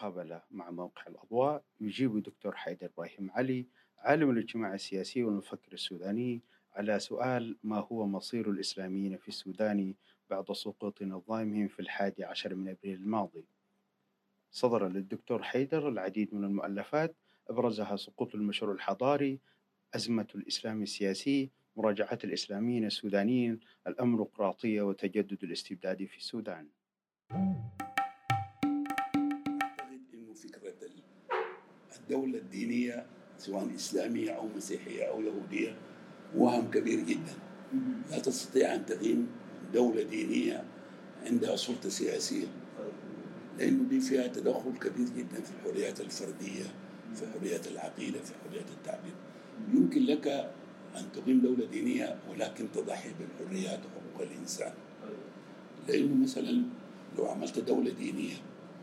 مقابلة مع موقع الأضواء يجيب الدكتور حيدر إبراهيم علي عالم الاجتماع السياسي والمفكر السوداني على سؤال: ما هو مصير الإسلاميين في السودان بعد سقوط نظامهم في 11 من أبريل الماضي؟ صدر للدكتور حيدر العديد من المؤلفات أبرزها سقوط المشروع الحضاري، أزمة الإسلام السياسي، مراجعة الإسلاميين السودانيين، الأمرقراطية وتجدد الاستبداد في السودان. أعتقد إنه فكرة الدولة الدينية سواء إسلامية أو مسيحية أو يهودية وهم كبير جدا. لا تستطيع أن تقيم دولة دينية عندها سلطة سياسية، لأنه دي فيها تدخل كبير جدا في الحريات الفردية، في حريات العقيدة، في حريات التعبير. يمكن لك أن تقيم دولة دينية ولكن تضحي بالحريات وحقوق الإنسان. لأنه مثلا لو عملت دولة دينية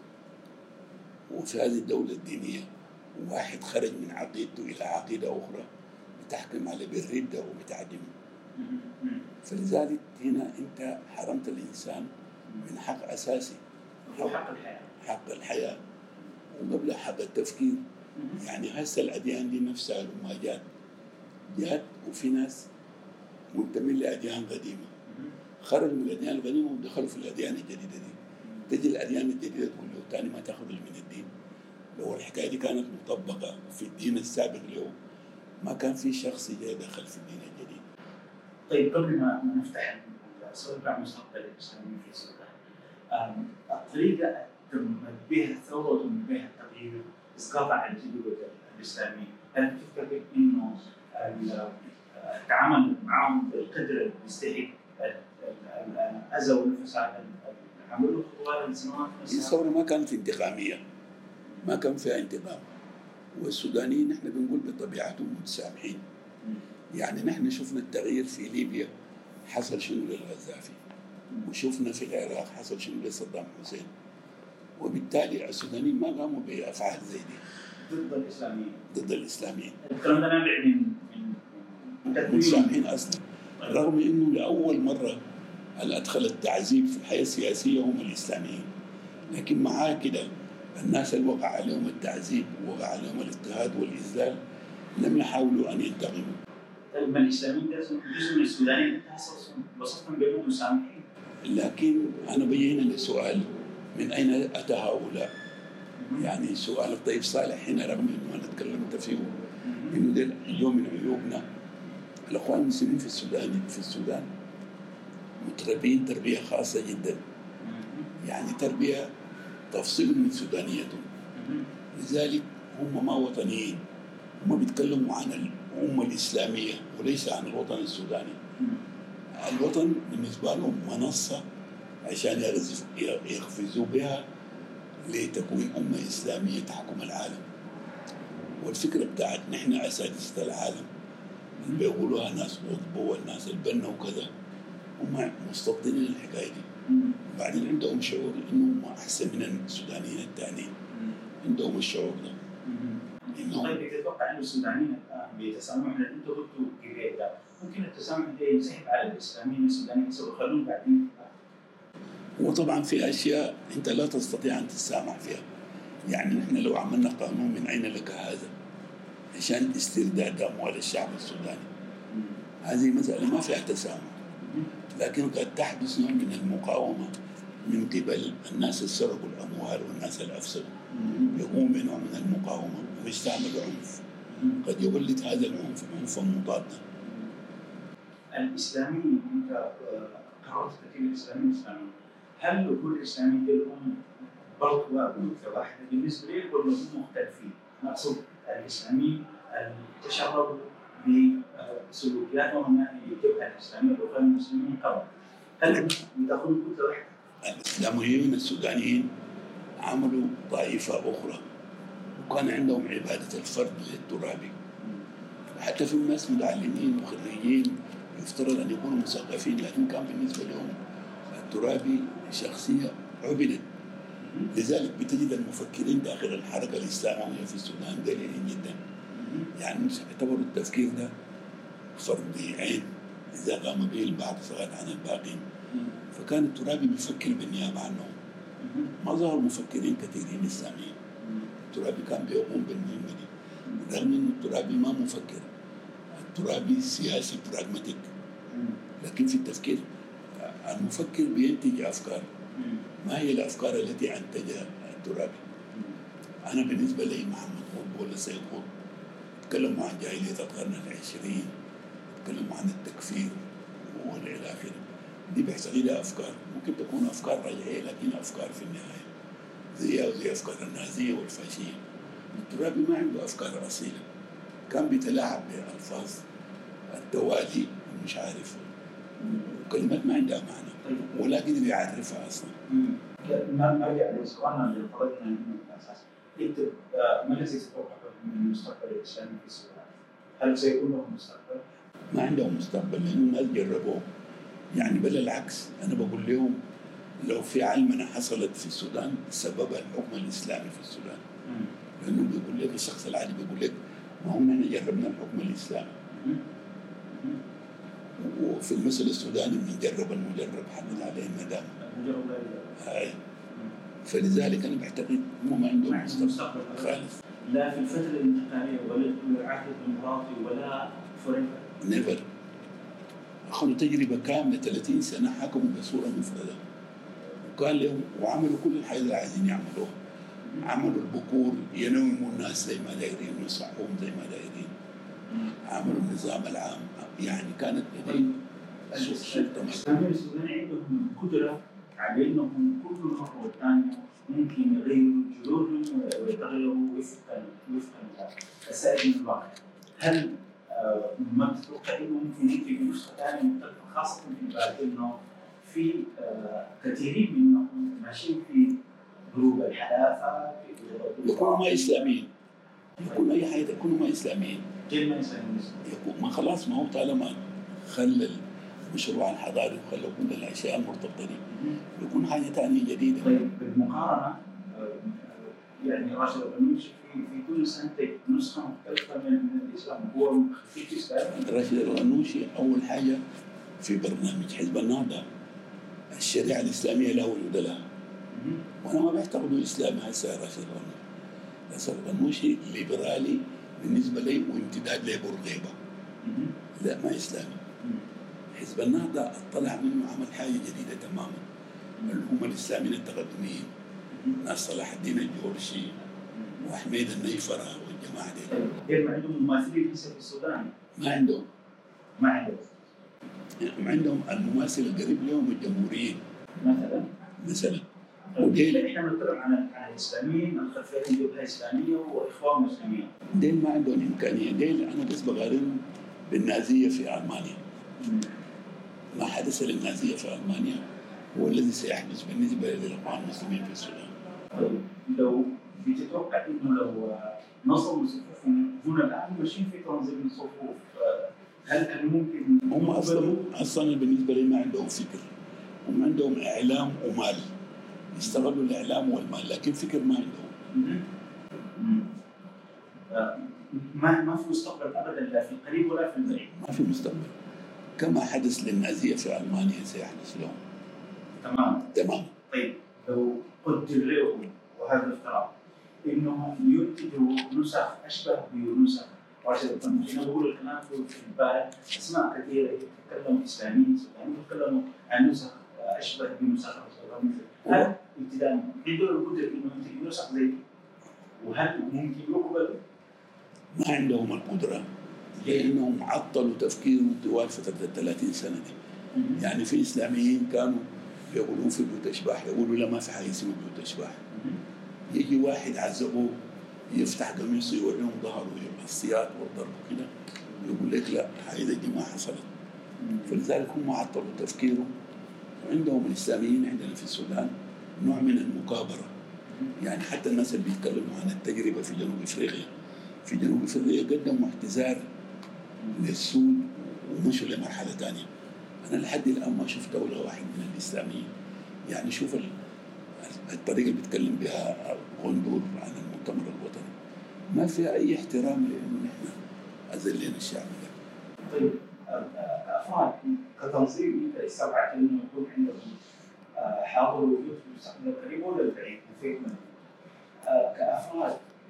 وفي هذه الدولة الدينية واحد خرج من عقيدته إلى عقيدة أخرى بتحكم عليه بالردة وبتعدمه. فلذلك هنا أنت حرمت الإنسان من حق أساسي، حق الحياة وقبل حق التفكير. يعني هسه الأديان دي نفسها لما جات وفي ناس منتمين لأديان قديمة خرجوا من الأديان القديمة ودخلوا في الأديان الجديدة دي، تجي الأديان الجديدة تقول له تاني ما تاخذ من الدين. لو الحكاية دي كانت مطبقة في الدين السابق له ما كان في شخص جاي دخل في الدين الجديد. طيب قبل ما نفتح السؤال عن مستقبل الإسلاميين في السودان، الطريقة تمت بها الثورة وتم بها التغيير إسقاط على الجدود الإسلامية، هل تفكر إنه التعامل معهم بالقدر اللي يستحق الأذى والفساد اللي عملوه طوال السنوات؟ الثورة ما كانت انتقامية، ما كان فيها انتقام، والسودانيين نحن بنقول بطبيعتهم متسامحين. يعني نحن شفنا التغيير في ليبيا حصل شنو للغزافي، وشفنا في العراق حصل شنو لصدام حسين، وبالتالي السودانيين ما قاموا بأفعال زي دي ضد الإسلاميين. الكلام ده نابع من متسامحين أصلا، رغم إنه لأول مرة اللي أدخل التعذيب في الحياة السياسية هم الإسلاميين، لكن معاه كده الناس اللي وقع عليهم التعذيب ووقع عليهم الاضطهاد والإذلال لم يحاولوا أن ينتقموا. طيب ما الإسلاميين جزء من السودانيين وصفهم بأنهم مسامحين، لكن أنا بينا لسؤال: من أين أتى هؤلاء؟ يعني سؤال الطيب صالح هنا رغم إنه أنا تكلمت فيه إنه ده اليوم من عيوبنا. الأخوان المسلمين في السودان متربين تربية خاصة جدا، يعني تربية تفصيل من سودانيتهم، لذلك هم ما وطنيين، هم بيتكلموا عن الأمة الإسلامية وليس عن الوطن السوداني. الوطن بالنسبة لهم منصة عشان يقفزوا بها لتكوين أمة إسلامية تحكم العالم. والفكرة بتاعت نحن أساتذة العالم اللي بيقولوها ناس قطب والناس البنا وكذا، هم مستبطنين الحكاية دي. وبعدين عندهم شعور إنهم أحسن من السودانيين الثانيين، عندهم الشعور ده. طيب تتوقع أن السودانيين بيتسامحوا؟ لأن أنت قلتوا قبل ده ممكن التسامح ده ينسحب على الإسلاميين السودانيين ويخلون بعدين. وطبعا في أشياء أنت لا تستطيع أن تتسامح فيها. يعني نحن لو عملنا قانون من أين لك هذا عشان استرداد أموال الشعب السوداني، هذه مسألة ما فيها تسامح، لكن قد تحدث نوع من المقاومة من قبل الناس اللي سرقوا الأموال والناس اللي أفسدوا، يقوم بنوع من المقاومة ويستعملوا عنف، قد يولد هذا العنف عنفا مضادا. الإسلاميين أنت قررت تكون الإسلاميين، هل كل الإسلاميين لهم برضو ونكتة واحدة بالنسبة لي ولا هم مختلفين؟ أنا أقصد الإسلاميين تشربوا بسلوكيات ومناهج الجبهة الإسلامية وغير المسلمين قبل، هل يدخلون كتلة واحدة؟ الإسلاميين السودانيين عملوا طائفة أخرى وكان عندهم عبادة الفرد للترابي، حتى في ناس متعلمين وخريجين يفترض أن يكونوا مثقفين، لكن كان بالنسبة لهم الترابي شخصية عبدت. لذلك بتجد المفكرين داخل الحركة الإسلامية في السودان قليلين جدا، يعني اعتبروا التفكير ده فرض عين، إذا قام به البعض فقد عن الباقين. فكان الترابي بيفكر بالنيابة عنهم، ما ظهر مفكرين كثيرين إسلاميين. الترابي كان بيقوم بالمهمة دي، رغم إنه الترابي ما مفكر، الترابي سياسي براغماتيك، لكن في التفكير المفكر بينتج أفكار. ما هي الأفكار التي أنتجها الترابي؟ أنا بالنسبة لي محمد قطب ولا سيد قطب تكلموا عن جاهلية القرن العشرين، تكلموا عن التكفير وإلى آخره. دي بيحصل لها أفكار، ممكن تكون أفكار رجعية لكن أفكار في النهاية زي أفكار النازية والفاشية. الترابي ما عنده أفكار أصيلة، كان بيتلاعب بألفاظ التوالي مش عارف، وكلمات ما عندها معنى ولا قدر يعرفها أصلا. ما نرجع لسؤالنا اللي طرحنا من الأساس. أنت ما الذي تتوقعه من المستقبل الإسلامي في السودان؟ هل سيكون له مستقبل؟ ما عندهم مستقبل لأنه الناس جربوه، يعني بل العكس. أنا بقول لهم لو في علمنة حصلت في السودان سببها الحكم الإسلامي في السودان، لأنه بيقول لك الشخص العادي بيقول لك ما هم نحن جربنا الحكم الإسلامي، وفي المثل السوداني من جرب المجرب حمد عليه الندامة. هاي فلذلك أنا بعتقد هم ما عندهم مستقبل خالص، لا في الفترة الانتقالية ولا في العهد الديمقراطي ولا فرنسا. نيفر. أخذوا تجربة كاملة 30 سنة حكموا بصورة مفردة، وكان لهم وعملوا كل الحاجات اللي عايزين يعملوها. عملوا البكور ينوموا الناس زي ما دايرين ويصحوهم زي ما دايرين، عملوا النظام العام، يعني كانت الإسلاميين السوداني عندهم قدرة على أنهم كل مرة والثانية ممكن يغيروا جذورهم ويتغيروا وفقا لسائر الواقع. هل ما تتوقع انه ممكن يجي بنسخه ثانيه مختلفه، خاصه في بعد انه في كثيرين منهم ماشيين في جروب الحداثه في جروب يكونوا ما اسلاميين، يكون اي حاجه يكونوا ما اسلاميين، كيف ما اسلاميين؟ يكون ما خلاص، ما هو طالما خلى المشروع الحضاري وخلى كل الاشياء المرتبطه دي يكون حاجه ثانيه جديده. طيب بالمقارنه يعني راشد الغنوشي في كل سنه نسخه مختلفه من الاسلام، هو في اسلام. راشد الغنوشي اول حاجه في برنامج حزب النهضه الشريعه الاسلاميه لا وجود لها، وانا ما بعتقده اسلامي هسه راشد الغنوشي. راشد الغنوشي ليبرالي بالنسبه لي وامتداد لبورقيبه، لا ما اسلامي. حزب النهضه اطلع منه عمل حاجه جديده تماما، اللي هم الاسلاميين التقدميين، ناس صلاح الدين الجورشي وحميد النيفرة والجماعة دي. غير ما عندهم مماثلين لسه في السودان؟ ما عندهم. ما عندهم المماثل القريب لهم الجمهوريين مثلا. وديل احنا بنتكلم عن الاسلاميين، الخلفيات الجبهه الاسلاميه واخوان مسلمين. ديل ما عندهم امكانيه، ديل انا بس بقارنهم بالنازيه في المانيا. ما حدث للنازيه في المانيا هو الذي سيحدث بالنسبه للاخوان المسلمين في السودان. طيب لو بتتوقع انه لو نظموا صفوفهم هنا الان ماشيين في تنظيم الصفوف، هل ممكن هم اصلا بالنسبه لي ما عندهم فكر، هم عندهم اعلام ومال، يستغلوا الاعلام والمال لكن فكر ما عندهم. ما في مستقبل ابدا، لا في القريب ولا في البعيد. ما في مستقبل، كما حدث للنازيه في المانيا سيحدث لهم. تمام. طيب لو قدر لهم وهذا الافتراض انهم ينتجوا نسخ اشبه بنسخ راشد الغنوشي، انا بقول الكلام في البال اسماء كثيره يتكلموا اسلاميين يتكلموا عن نسخ اشبه بنسخ راشد الغنوشي، هل ابتداء عندهم القدره انه ينتجوا نسخ زي دي؟ وهل ممكن يقبل؟ ما عندهم القدره لانهم عطلوا تفكيرهم طوال فتره 30 سنه دي. يعني في اسلاميين كانوا يقولون في بيوت اشباح، يقولوا لا ما في حاجه اسمها بيوت اشباح. يجي واحد عزقوه يفتح قميصه يوريهم ظهره السياط والضرب كده، يقول لك لا الحاجه دي ما حصلت. فلذلك هم عطلوا تفكيرهم. وعندهم الاسلاميين عندنا في السودان نوع من المكابره، يعني حتى الناس اللي بيتكلموا عن التجربه في جنوب افريقيا، في جنوب افريقيا قدموا اعتذار للسود ومشوا لمرحله ثانيه. انا لحد الان ما شفت دوله واحد من الاسلاميين، يعني شوف الطريقه اللي بيتكلم بها غندور عن المؤتمر الوطني ما فيها اي احترام لانه نحن اذلينا الشعب ده. طيب كافراد كتنظيم انت استبعدت انه يكون عندهم حاضر وجود في المستقبل القريب ولا البعيد؟ كافراد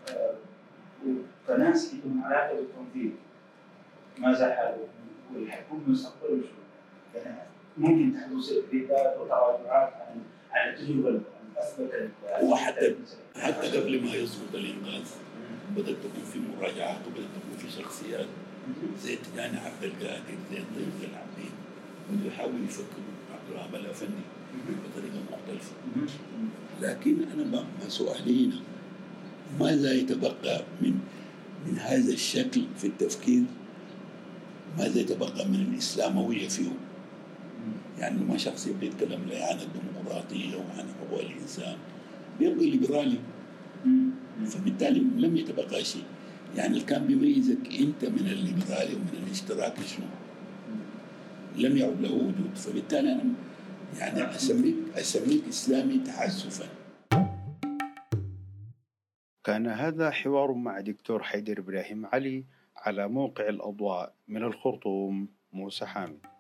كناس لهم علاقه بالتنظيم ماذا حالهم ويحكون مستقبلهم شو؟ يعني ممكن تحدث ارتدادات وتراجعات عن التجربه اللي اثبتت. حتى قبل ما يسقط الانقاذ بدات تكون في مراجعات وبدات تكون في شخصيات زي تجاني عبد القادر زي الضيف العبيد يحاولوا يفكروا عبد الوهاب الافندي بطريقه مختلفه. لكن انا ما سؤالي هنا ماذا يتبقى من هذا الشكل في التفكير؟ ماذا يتبقى من الإسلاموية فيه؟ يعني ما شخص يبدأ يتكلم لا عن الديمقراطية وعن حقوق الإنسان بيبقى ليبرالي، فبالتالي لم يتبقى شيء. يعني اللي كان بيميزك أنت من الليبرالي ومن الاشتراكي شنو؟ لم يعد له وجود. فبالتالي أنا يعني أسميك إسلامي تحسفا. كان هذا حوار مع دكتور حيدر إبراهيم علي على موقع الأضواء من الخرطوم. موسى حامد.